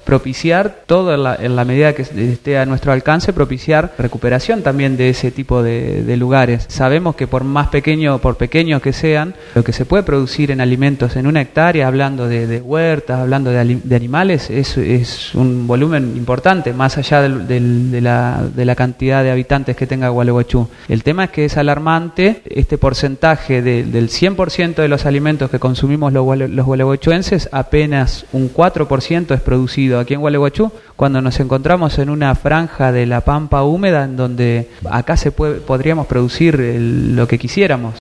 propiciar todo en la medida que esté a nuestro alcance, propiciar recuperación también de ese tipo de lugares. Sabemos que por pequeños que sean, lo que se puede producir en alimentos en una hectárea, hablando de huertas, hablando de animales, es un volumen importante, más allá de la cantidad de habitantes que tenga Gualeguaychú. El tema es que es alarmante este porcentaje del 100% de los alimentos que consumimos los gualeguaychuenses, apenas un 4% es producido aquí en Gualeguaychú, cuando nos encontramos en una franja de la pampa húmeda en donde acá podríamos producir lo que quisiéramos.